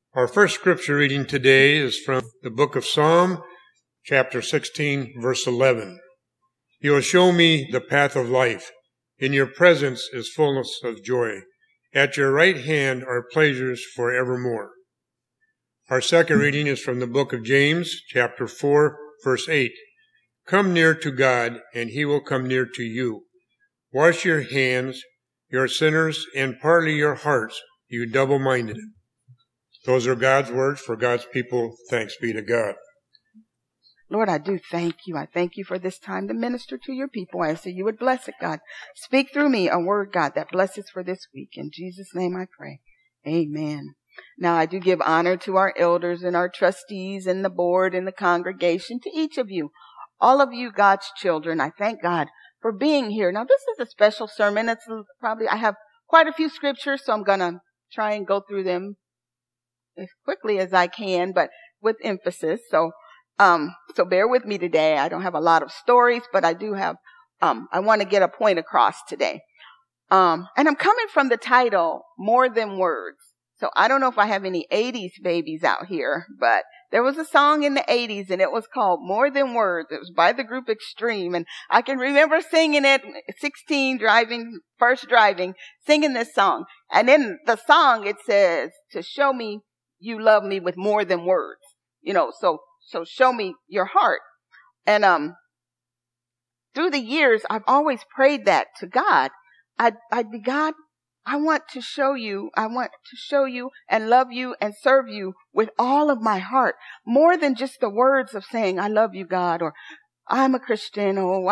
Our first scripture reading today is from the book of Psalm, chapter 16, verse 11. You will show me the path of life. In your presence is fullness of joy. At your right hand are pleasures forevermore. Our second reading is from the book of James, chapter 4, verse 8. Come near to God, and he will come near to you. Wash your hands, you sinners, and partly your hearts, you double-minded. Those are God's words for God's people. Thanks be to God. Lord, I do thank you. I thank you for this time to minister to your people. I ask that you would bless it, God. Speak through me a word, God, that blesses for this week. In Jesus' name I pray. Amen. Now, I do give honor to our elders and our trustees and the board and the congregation, to each of you, all of you, God's children. I thank God for being here. Now, this is a special sermon. I have quite a few scriptures, so I'm going to try and go through them as quickly as I can, but with emphasis. So bear with me today. I don't have a lot of stories, but I do have, I want to get a point across today. And I'm coming from the title, More Than Words. So I don't know if I have any 80s babies out here, but there was a song in the 80s and it was called More Than Words. It was by the group Extreme. And I can remember singing it at 16, first driving, singing this song. And in the song, it says, to show me you love me with more than words. So show me your heart. And through the years, I've always prayed that to God. I'd be, God, I want to show you and love you and serve you with all of my heart. More than just the words of saying, I love you, God, or I'm a Christian, or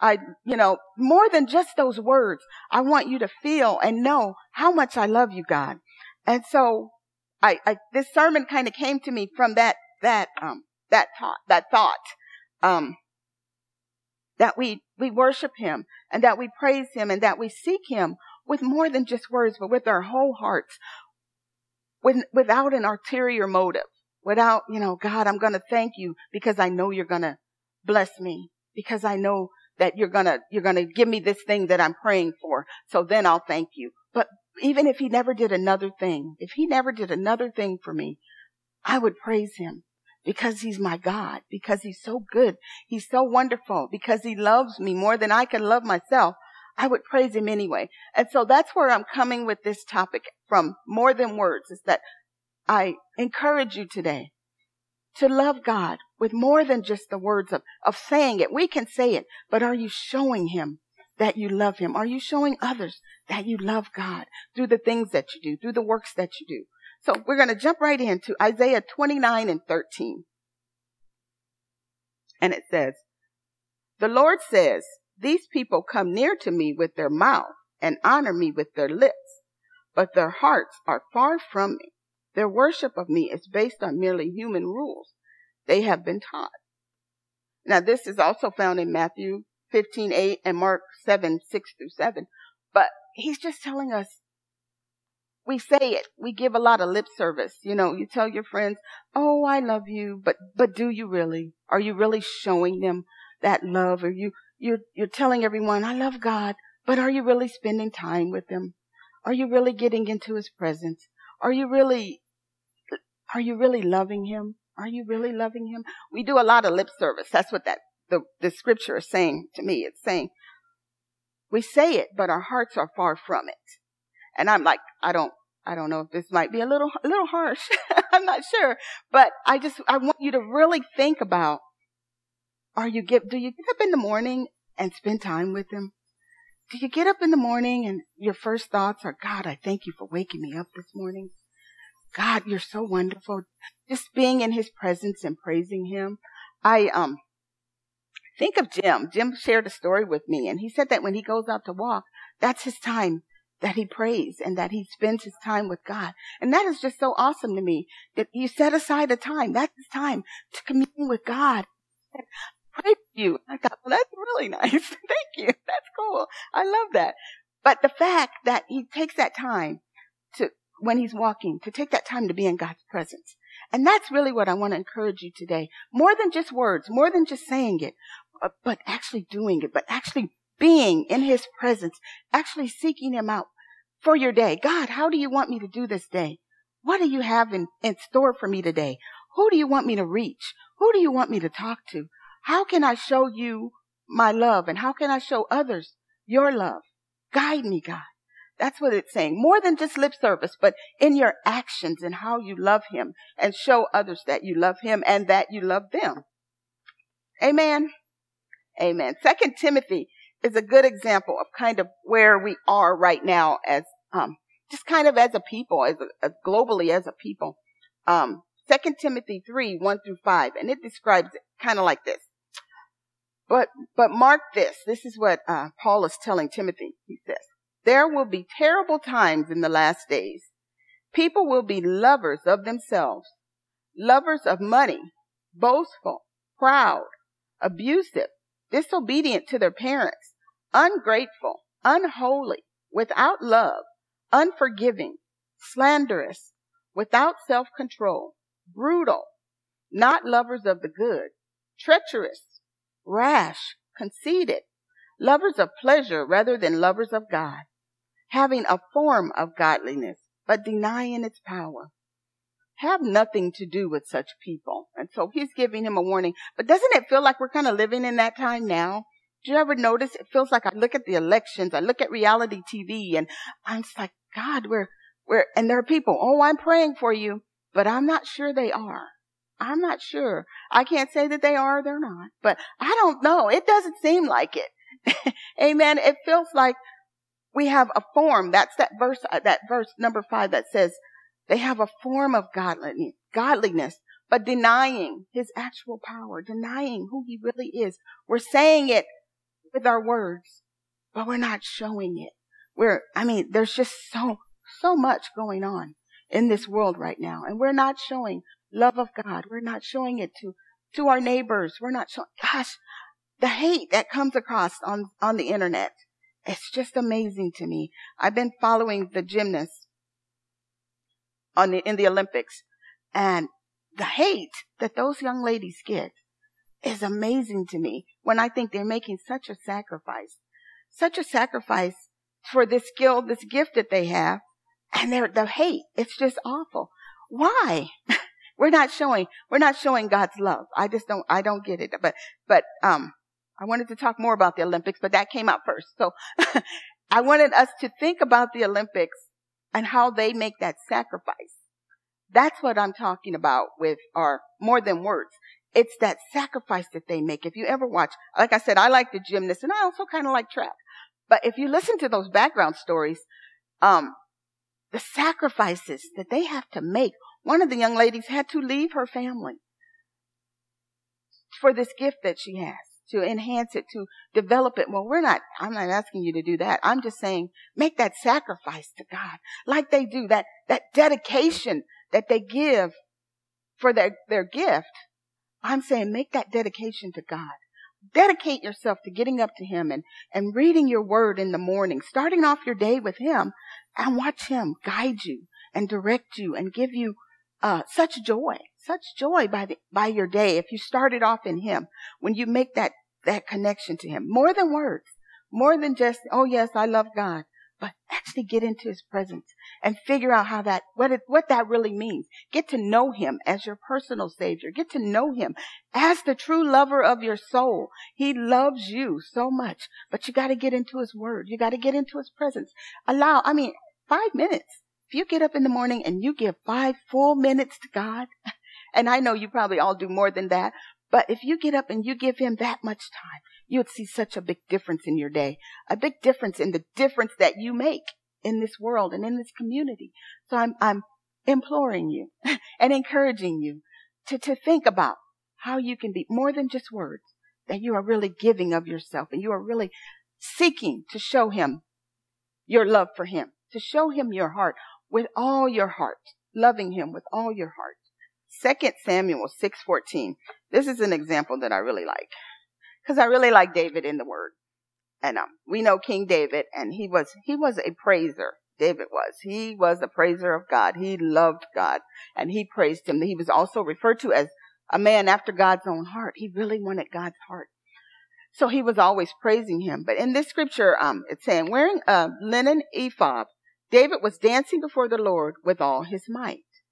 more than just those words. I want you to feel and know how much I love you, God. And so this sermon kind of came to me from that thought, that we worship him and that we praise him and that we seek him with more than just words, but with our whole hearts, without an ulterior motive, without, God, I'm going to thank you because I know you're going to bless me, because I know that you're going to give me this thing that I'm praying for. So then I'll thank you. But even if he never did another thing for me, I would praise him because he's my God, because he's so good. He's so wonderful, because he loves me more than I can love myself. I would praise him anyway. And so that's where I'm coming with this topic from, more than words, is that I encourage you today to love God with more than just the words of saying it. We can say it, but are you showing him that you love him? Are you showing others that you love God through the things that you do, through the works that you do? So we're going to jump right into Isaiah 29 and 13. And it says, the Lord says, these people come near to me with their mouth and honor me with their lips, but their hearts are far from me. Their worship of me is based on merely human rules they have been taught. Now, this is also found in Matthew 15:8 and Mark 7:6-7. But he's just telling us, we say it. We give a lot of lip service. You tell your friends, oh, I love you. But do you really? Are you really showing them that love? Or you're telling everyone, I love God, but are you really spending time with him? Are you really getting into his presence? Are you really loving him? Are you really loving him? We do a lot of lip service. That's what the scripture is saying to me. It's saying, we say it, but our hearts are far from it. And I'm like, I don't know if this might be a little harsh. I'm not sure. But I want you to really think about, do you get up in the morning and spend time with him? Do you get up in the morning and your first thoughts are, God, I thank you for waking me up this morning. God, you're so wonderful. Just being in his presence and praising him. I think of Jim. Jim shared a story with me, and he said that when he goes out to walk, that's his time that he prays and that he spends his time with God. And that is just so awesome to me, that you set aside a time. That's his time to commune with God. Pray for you. I thought, well, that's really nice. Thank you. That's cool. I love that. But the fact that he takes that time when he's walking, to take that time to be in God's presence. And that's really what I want to encourage you today. More than just words, more than just saying it, but actually doing it, but actually being in his presence, actually seeking him out for your day. God, how do you want me to do this day? What do you have in store for me today? Who do you want me to reach? Who do you want me to talk to? How can I show you my love? And how can I show others your love? Guide me, God. That's what it's saying. More than just lip service, but in your actions and how you love him and show others that you love him and that you love them. Amen. Amen. 2 Timothy is a good example of kind of where we are right now as, just kind of as a people, as globally as a people. 2 Timothy 3, 1-5, and it describes it kind of like this. But mark this. This is what Paul is telling Timothy. He says, there will be terrible times in the last days. People will be lovers of themselves, lovers of money, boastful, proud, abusive, disobedient to their parents, ungrateful, unholy, without love, unforgiving, slanderous, without self-control, brutal, not lovers of the good, treacherous, rash, conceited, lovers of pleasure rather than lovers of God, having a form of godliness, but denying its power. Have nothing to do with such people. And so he's giving him a warning. But doesn't it feel like we're kind of living in that time now? Do you ever notice? It feels like I look at the elections, I look at reality TV, and I'm just like, God, and there are people, oh, I'm praying for you, but I'm not sure they are. I'm not sure. I can't say that they are or they're not, but I don't know. It doesn't seem like it. Amen. It feels like we have a form. That's that verse number 5 that says they have a form of godliness, but denying his actual power, denying who he really is. We're saying it with our words, but we're not showing it. There's just so much going on in this world right now, and we're not showing love of God. We're not showing it to our neighbors. We're not showing, gosh, the hate that comes across on the internet. It's just amazing to me. I've been following the gymnasts in the Olympics, and the hate that those young ladies get is amazing to me when I think they're making such a sacrifice for this skill, this gift that they have, and the hate. It's just awful. Why? We're not showing God's love. I don't get it. But I wanted to talk more about the Olympics, but that came out first. So I wanted us to think about the Olympics and how they make that sacrifice. That's what I'm talking about with our more than words. It's that sacrifice that they make. If you ever watch, like I said, I like the gymnasts and I also kind of like track. But if you listen to those background stories, the sacrifices that they have to make. One of the young ladies had to leave her family for this gift that she has, to enhance it, to develop it. Well, I'm not asking you to do that. I'm just saying, make that sacrifice to God like they do, that dedication that they give for their gift. I'm saying, make that dedication to God. Dedicate yourself to getting up to him and reading your word in the morning, starting off your day with him, and watch him guide you and direct you and give you such joy by your day. If you started off in him, when you make that connection to him, more than words, more than just, oh yes, I love God, but actually get into his presence and figure out what that really means. Get to know him as your personal savior. Get to know him as the true lover of your soul. He loves you so much, but you got to get into his word. You got to get into his presence. 5 minutes. If you get up in the morning and you give 5 full minutes to God, and I know you probably all do more than that, but if you get up and you give him that much time, you would see such a big difference in your day, a big difference in the difference that you make in this world and in this community. So I'm imploring you and encouraging you to think about how you can be more than just words, that you are really giving of yourself and you are really seeking to show him your love for him, to show him your heart with all your heart, loving him with all your heart. 2 Samuel 6:14. This is an example that I really like, because I really like David in the word. And we know King David, and he was a praiser. David was. He was a praiser of God. He loved God, and he praised him. He was also referred to as a man after God's own heart. He really wanted God's heart. So he was always praising him. But in this scripture, it's saying, wearing a linen ephod, David was dancing before the Lord with all his might.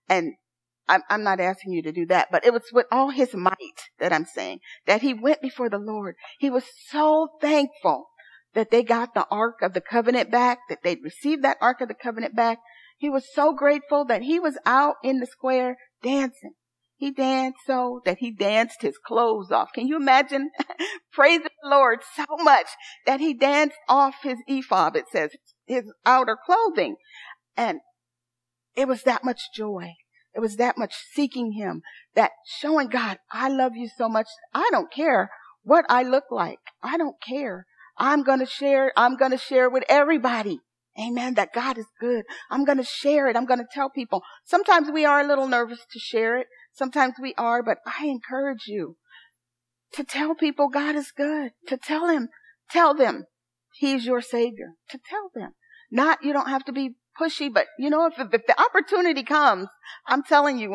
And I'm not asking you to do that, but it was with all his might that I'm saying that he went before the Lord. He was so thankful that they got the Ark of the Covenant back, that they'd received that Ark of the Covenant back. He was so grateful that he was out in the square dancing. He danced so that he danced his clothes off. Can you imagine praising the Lord so much that he danced off his ephod, it says, his outer clothing. And it was that much joy. It was that much seeking him, that showing God, I love you so much. I don't care what I look like. I don't care. I'm going to share with everybody. Amen. That God is good. I'm going to share it. I'm going to tell people. Sometimes we are a little nervous to share it. Sometimes we are, but I encourage you to tell people God is good, to tell them he's your savior, to tell them. Not, you don't have to be pushy, but you know, if the opportunity comes, I'm telling you,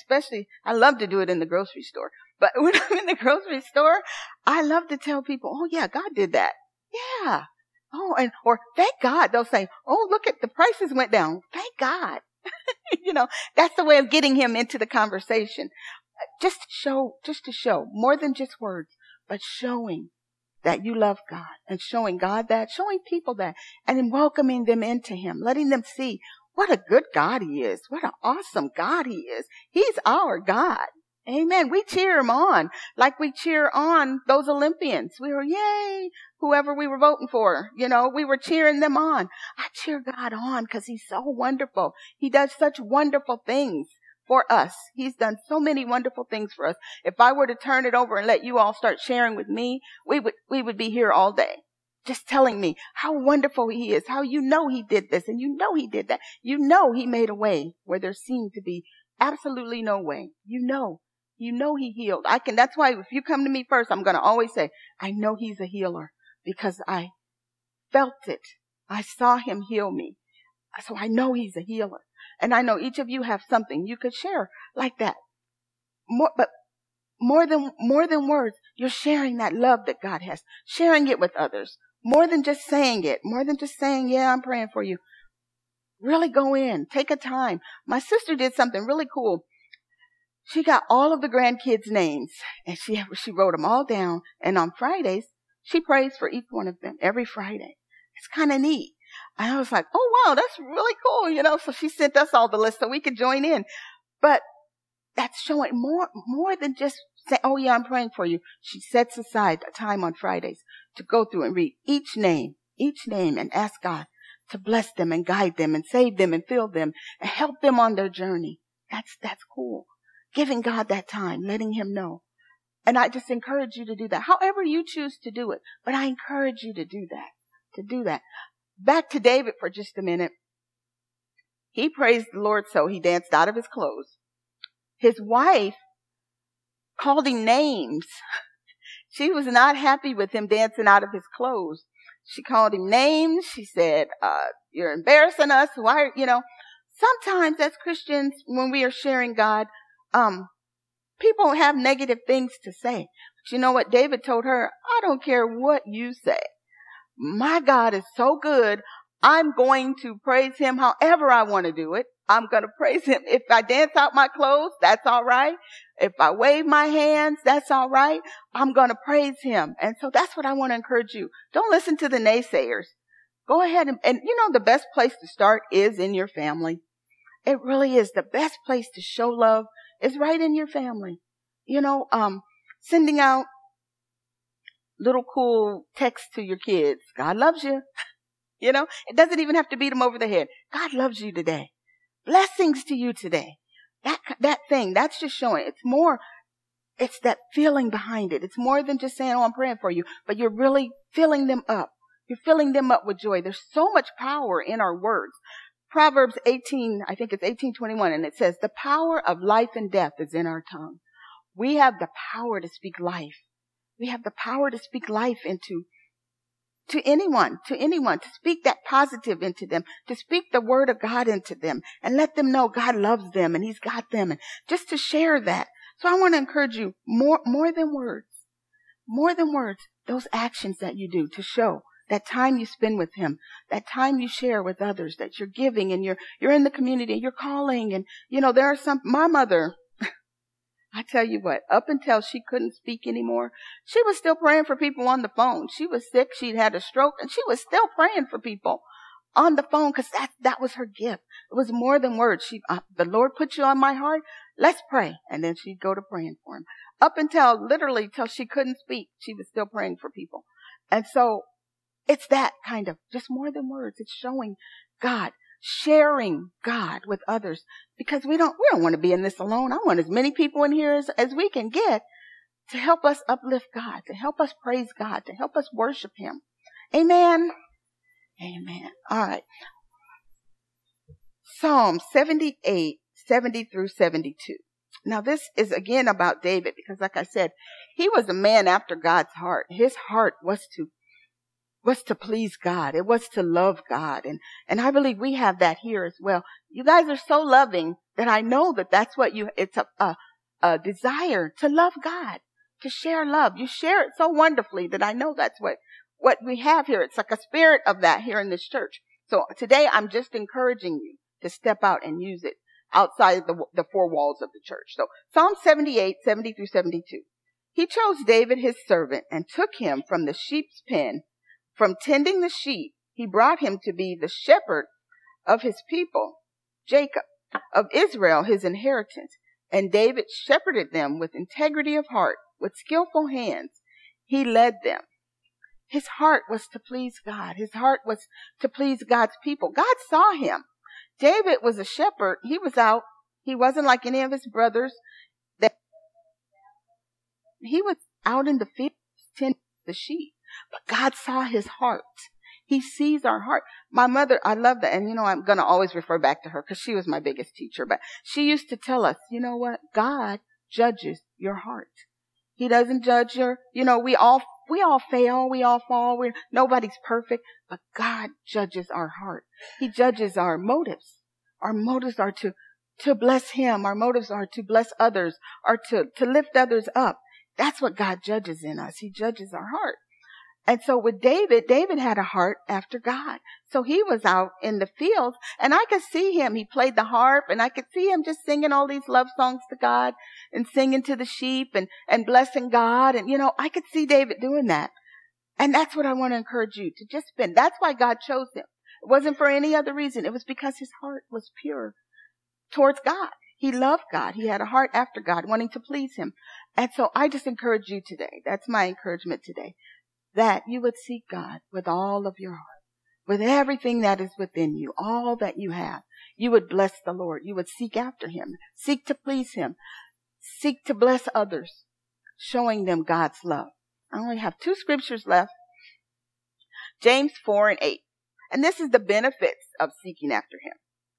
I love to do it in the grocery store, but when I'm in the grocery store, I love to tell people, oh yeah, God did that. Yeah. Oh, or thank God. They'll say, oh, look at the prices went down. Thank God. You know, that's the way of getting him into the conversation. Just to show more than just words, but showing that you love God and showing God that, showing people that, and then welcoming them into him, letting them see what a good God he is. What an awesome God he is. He's our God. Amen. We cheer him on like we cheer on those Olympians. We were, yay, whoever we were voting for, you know, we were cheering them on. I cheer God on because he's so wonderful. He does such wonderful things for us. He's done so many wonderful things for us. If I were to turn it over and let you all start sharing with me, we would be here all day. Just telling me how wonderful he is, how you know he did this and you know he did that. You know he made a way where there seemed to be absolutely no way. You know he healed. That's why if you come to me first, I'm going to always say, I know he's a healer because I felt it. I saw him heal me. So I know he's a healer. And I know each of you have something you could share like that. More than words, you're sharing that love that God has, sharing it with others. More than just saying it, more than just saying, yeah, I'm praying for you. Really go in, take a time. My sister did something really cool. She got all of the grandkids' names and she wrote them all down. And on Fridays, she prays for each one of them every Friday. It's kind of neat. And I was like, oh, wow, that's really cool. You know, so she sent us all the list so we could join in. But that's showing more than just say, oh yeah, I'm praying for you. She sets aside a time on Fridays to go through and read each name and ask God to bless them and guide them and save them and fill them and help them on their journey. That's cool. Giving God that time, letting him know. And I just encourage you to do that. However you choose to do it. But I encourage you to do that. Back to David for just a minute. He praised the Lord so he danced out of his clothes. His wife called him names. She was not happy with him dancing out of his clothes. She called him names. She said, you're embarrassing us. Why, you know, sometimes as Christians, when we are sharing God, people have negative things to say. But you know what David told her? I don't care what you say. My God is so good. I'm going to praise him however I want to do it. I'm going to praise him. If I dance out my clothes, that's all right. If I wave my hands, that's all right. I'm going to praise him. And so that's what I want to encourage you. Don't listen to the naysayers. Go ahead and you know, the best place to start is in your family. It really is. The best place to show love is right in your family. You know, sending out little cool texts to your kids. God loves you. You know, it doesn't even have to beat them over the head. God loves you today. Blessings to you today. That thing, that's just showing. It's that feeling behind it. It's more than just saying, oh, I'm praying for you, but you're really filling them up. You're filling them up with joy. There's so much power in our words. Proverbs 18, I think it's 18:21, and it says, the power of life and death is in our tongue. We have the power to speak life. We have the power to speak life to anyone, to speak that positive into them, to speak the word of God into them and let them know God loves them and he's got them, and just to share that. So I want to encourage you more than words, those actions that you do to show That time you spend with him, that time you share with others, that you're giving and you're in the community, you're calling. And, there are my mother, I tell you what, up until she couldn't speak anymore, she was still praying for people on the phone. She was sick. She'd had a stroke and she was still praying for people on the phone because that was her gift. It was more than words. The Lord put you on my heart. Let's pray. And then she'd go to praying for him. Up until literally till she couldn't speak, she was still praying for people. And so it's that kind of just more than words. It's showing God, sharing God with others, because we don't want to be in this alone. I want as many people in here as we can get to help us uplift God, to help us praise God, to help us worship him. Amen. Amen. All right. Psalm 78, 70 through 72. Now this is again about David, because like I said, he was a man after God's heart. His heart was to please God. It was to love God. And I believe we have that here as well. You guys are so loving that I know that's what it's a desire to love God, to share love. You share it so wonderfully that I know that's what we have here. It's like a spirit of that here in this church. So today I'm just encouraging you to step out and use it outside the four walls of the church. So Psalm 78, 70 through 72. He chose David his servant and took him from the sheep's pen. From tending the sheep, he brought him to be the shepherd of his people, Jacob, of Israel, his inheritance. And David shepherded them with integrity of heart, with skillful hands. He led them. His heart was to please God. His heart was to please God's people. God saw him. David was a shepherd. He was out. He wasn't like any of his brothers. He was out in the field tending the sheep. But God saw his heart. He sees our heart. My mother, I love that. And I'm going to always refer back to her because she was my biggest teacher. But she used to tell us, you know what? God judges your heart. He doesn't judge we all fail. We all fall. Nobody's perfect. But God judges our heart. He judges our motives. Our motives are to bless him. Our motives are to bless others, or to lift others up. That's what God judges in us. He judges our heart. And so with David had a heart after God. So he was out in the fields and I could see him. He played the harp and I could see him just singing all these love songs to God and singing to the sheep and blessing God. And, I could see David doing that. And that's what I want to encourage you to just spend. That's why God chose him. It wasn't for any other reason. It was because his heart was pure towards God. He loved God. He had a heart after God, wanting to please him. And so I just encourage you today. That's my encouragement today. That you would seek God with all of your heart, with everything that is within you, all that you have. You would bless the Lord. You would seek after him, seek to please him, seek to bless others, showing them God's love. I only have 2 scriptures left. James 4 and 8. And this is the benefits of seeking after him.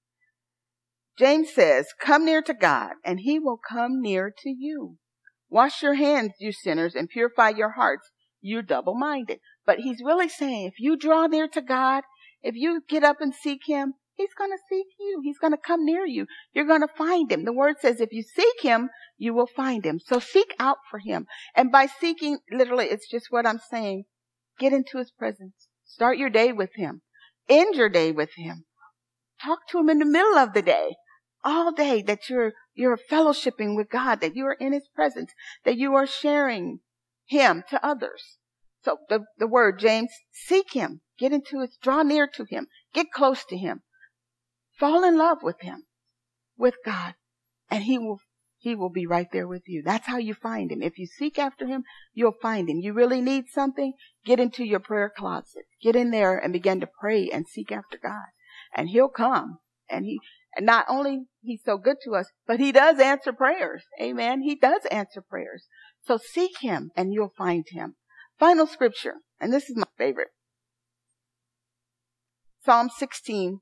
James says, come near to God and he will come near to you. Wash your hands, you sinners, and purify your hearts. You're double-minded. But he's really saying, if you draw near to God, if you get up and seek him, he's going to seek you. He's going to come near you. You're going to find him. The word says, if you seek him, you will find him. So seek out for him. And by seeking, literally, it's just what I'm saying. Get into his presence. Start your day with him. End your day with him. Talk to him in the middle of the day. All day that you're fellowshipping with God, that you are in his presence, that you are sharing him to others. So the word, James, seek him, draw near to him, get close to him, fall in love with him, with God, and he will be right there with you. That's how you find him. If you seek after him, you'll find him. You really need something, get into your prayer closet, get in there and begin to pray and seek after God, and he'll come. And not only he's so good to us, but he does answer prayers. Amen. He does answer prayers. So seek him and you'll find him. Final scripture, and this is my favorite. Psalm 16:11.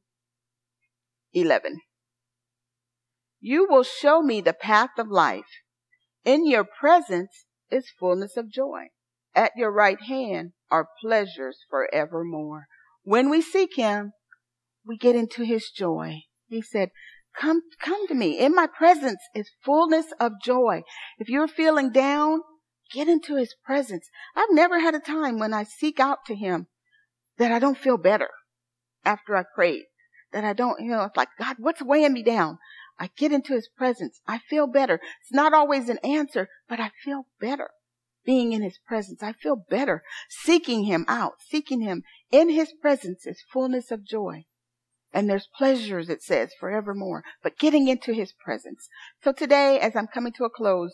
You will show me the path of life. In your presence is fullness of joy. At your right hand are pleasures forevermore. When we seek him, we get into his joy. He said, come to me. In my presence is fullness of joy. If you're feeling down, get into his presence. I've never had a time when I seek out to him that I don't feel better after I prayed. That I don't, it's like, God, what's weighing me down? I get into his presence. I feel better. It's not always an answer, but I feel better being in his presence. I feel better seeking him out, seeking him. In his presence is fullness of joy. And there's pleasures, it says, forevermore. But getting into his presence. So today, as I'm coming to a close,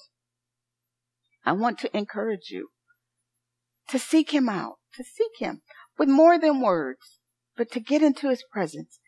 I want to encourage you to seek him out, to seek him with more than words, but to get into his presence,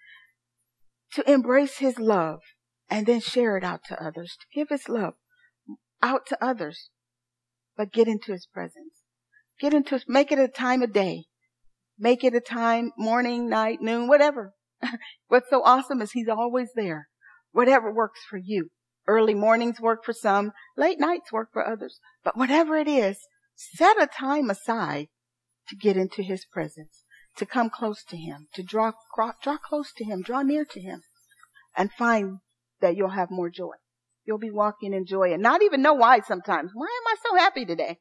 to embrace his love, and then share it out to others, to give his love out to others, but get into his presence. Make it a time of day. Make it a time, morning, night, noon, whatever. What's so awesome is he's always there. Whatever works for you. Early mornings work for some, late nights work for others. But whatever it is, set a time aside to get into his presence, to come close to him, to draw close to him, draw near to him, and find that you'll have more joy. You'll be walking in joy and not even know why sometimes. Why am I so happy today?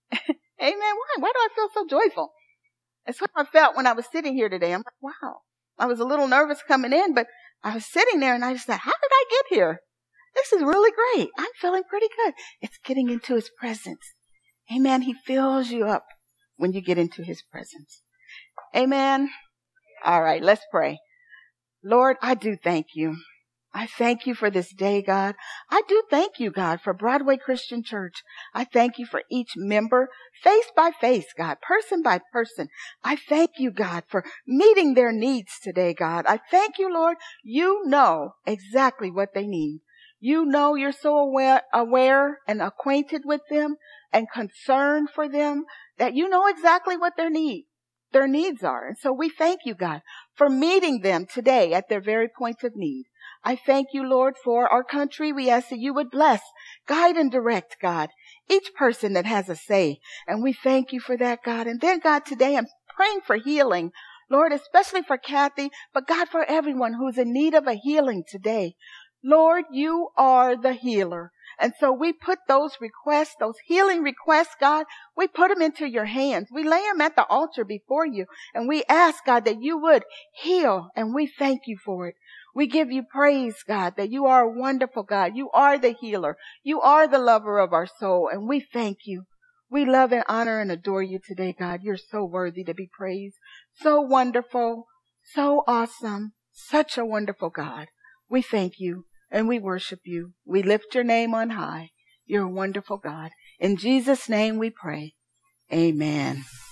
Amen. Why do I feel so joyful? That's what I felt when I was sitting here today. I'm like, wow. I was a little nervous coming in, but I was sitting there and I just thought, how did I get here? This is really great. I'm feeling pretty good. It's getting into his presence. Amen. He fills you up when you get into his presence. Amen. All right, let's pray. Lord, I do thank you. I thank you for this day, God. I do thank you, God, for Broadway Christian Church. I thank you for each member, face by face, God, person by person. I thank you, God, for meeting their needs today, God. I thank you, Lord. You know exactly what they need. You know you're so aware and acquainted with them and concerned for them that you know exactly what their needs are. And so we thank you, God, for meeting them today at their very point of need. I thank you, Lord, for our country. We ask that you would bless, guide, and direct, God, each person that has a say. And we thank you for that, God. And then, God, today I'm praying for healing, Lord, especially for Kathy, but God, for everyone who's in need of a healing today. Lord, you are the healer. And so we put those requests, those healing requests, God, we put them into your hands. We lay them at the altar before you. And we ask, God, that you would heal. And we thank you for it. We give you praise, God, that you are a wonderful God. You are the healer. You are the lover of our soul. And we thank you. We love and honor and adore you today, God. You're so worthy to be praised. So wonderful. So awesome. Such a wonderful God. We thank you and we worship you. We lift your name on high. You're a wonderful God. In Jesus' name we pray. Amen.